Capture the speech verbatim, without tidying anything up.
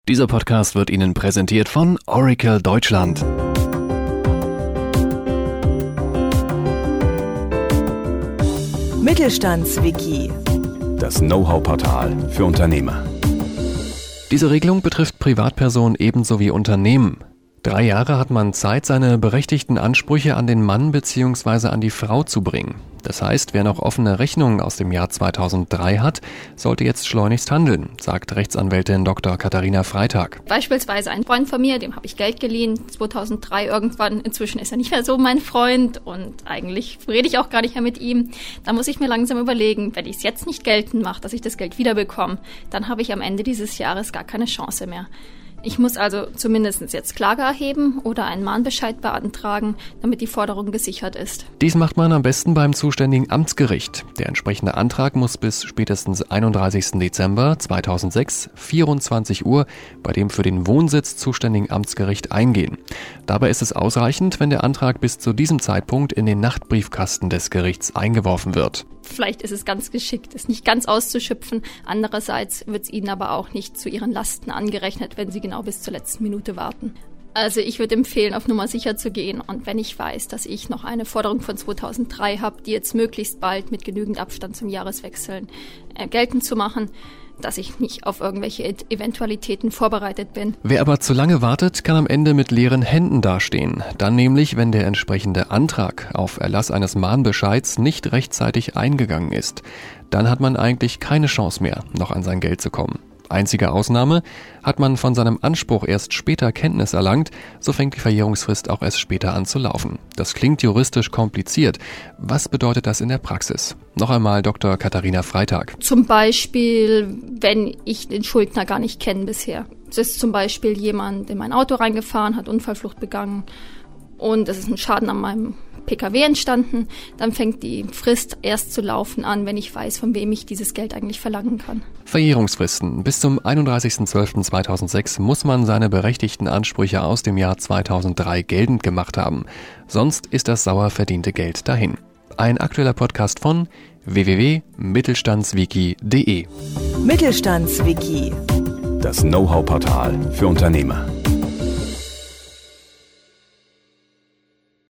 Dieser Podcast wird Ihnen präsentiert von Oracle Deutschland. Mittelstandswiki. Das Know-how-Portal für Unternehmer. Diese Regelung betrifft Privatpersonen ebenso wie Unternehmen. Drei Jahre hat man Zeit, seine berechtigten Ansprüche an den Mann bzw. an die Frau zu bringen. Das heißt, wer noch offene Rechnungen aus dem Jahr zweitausenddrei hat, sollte jetzt schleunigst handeln, sagt Rechtsanwältin Doktor Katharina Freitag. Beispielsweise ein Freund von mir, dem habe ich Geld geliehen, zweitausenddrei irgendwann. Inzwischen ist er nicht mehr so mein Freund und eigentlich rede ich auch gar nicht mehr mit ihm. Da muss ich mir langsam überlegen, wenn ich es jetzt nicht geltend mache, dass ich das Geld wiederbekomme, dann habe ich am Ende dieses Jahres gar keine Chance mehr. Ich muss also zumindest jetzt Klage erheben oder einen Mahnbescheid beantragen, damit die Forderung gesichert ist. Dies macht man am besten beim zuständigen Amtsgericht. Der entsprechende Antrag muss bis spätestens einunddreißigsten Dezember zweitausendsechs, vierundzwanzig Uhr, bei dem für den Wohnsitz zuständigen Amtsgericht eingehen. Dabei ist es ausreichend, wenn der Antrag bis zu diesem Zeitpunkt in den Nachtbriefkasten des Gerichts eingeworfen wird. Vielleicht ist es ganz geschickt, es nicht ganz auszuschöpfen. Andererseits wird es Ihnen aber auch nicht zu Ihren Lasten angerechnet, wenn Sie genau bis zur letzten Minute warten. Also ich würde empfehlen, auf Nummer sicher zu gehen. Und wenn ich weiß, dass ich noch eine Forderung von zweitausenddrei habe, die jetzt möglichst bald mit genügend Abstand zum Jahreswechseln äh, geltend zu machen, dass ich nicht auf irgendwelche Eventualitäten vorbereitet bin. Wer aber zu lange wartet, kann am Ende mit leeren Händen dastehen. Dann nämlich, wenn der entsprechende Antrag auf Erlass eines Mahnbescheids nicht rechtzeitig eingegangen ist. Dann hat man eigentlich keine Chance mehr, noch an sein Geld zu kommen. Einzige Ausnahme, hat man von seinem Anspruch erst später Kenntnis erlangt, so fängt die Verjährungsfrist auch erst später an zu laufen. Das klingt juristisch kompliziert. Was bedeutet das in der Praxis? Noch einmal Doktor Katharina Freitag. Zum Beispiel, wenn ich den Schuldner gar nicht kenne bisher. Es ist zum Beispiel jemand in mein Auto reingefahren, hat Unfallflucht begangen und es ist ein Schaden an meinem P K W entstanden, dann fängt die Frist erst zu laufen an, wenn ich weiß, von wem ich dieses Geld eigentlich verlangen kann. Verjährungsfristen. Bis zum einunddreißigsten zwölften zweitausendsechs muss man seine berechtigten Ansprüche aus dem Jahr zweitausenddrei geltend gemacht haben. Sonst ist das sauer verdiente Geld dahin. Ein aktueller Podcast von w w w punkt mittelstandswiki punkt de. Mittelstandswiki. Das Know-how-Portal für Unternehmer.